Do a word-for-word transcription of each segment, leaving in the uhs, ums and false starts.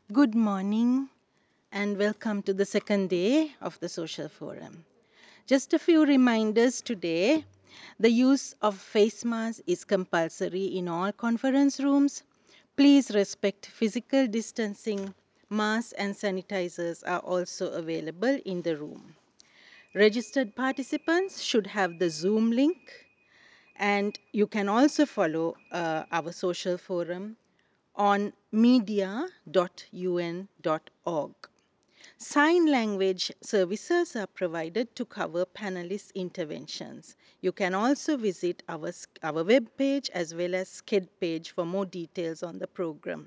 Good morning and welcome to the second day of the Social Forum. Just a few reminders today. The use of face masks is compulsory in all conference rooms. Please respect physical distancing. Masks and sanitizers are also available in the room. Registered participants should have the Zoom link, and you can also follow uh, our social forum on media dot u n dot org. Sign language services are provided to cover panelist interventions. You can also visit our, our web page as well as SCED page for more details on the program.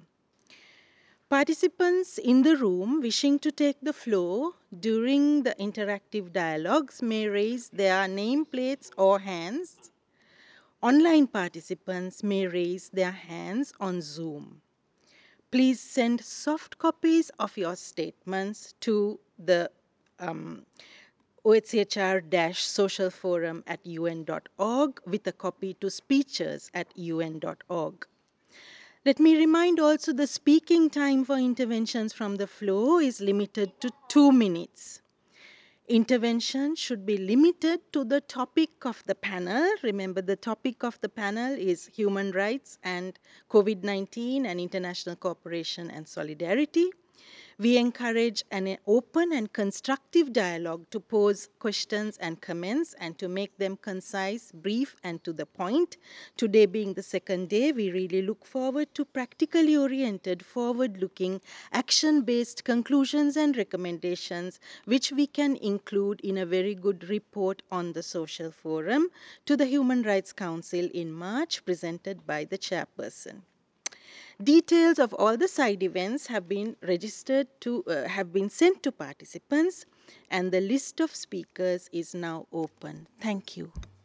Participants in the room wishing to take the floor during the interactive dialogues may raise their nameplates or hands. Online participants may raise their hands on Zoom. Please send soft copies of your statements to the um, O H C H R-social forum at u n dot org with a copy to speechers at u n dot org. Let me remind also the speaking time for interventions from the floor is limited to two minutes. Intervention should be limited to the topic of the panel. Remember, the topic of the panel is human rights and COVID nineteen and international cooperation and solidarity. We encourage an open and constructive dialogue to pose questions and comments and to make them concise, brief, and to the point. Today being the second day, we really look forward to practically oriented, forward-looking, action-based conclusions and recommendations, which we can include in a very good report on the social forum to the Human Rights Council in March, presented by the chairperson. Details of all the side events have been registered to uh, have been sent to participants, and the list of speakers is now open. Thank you.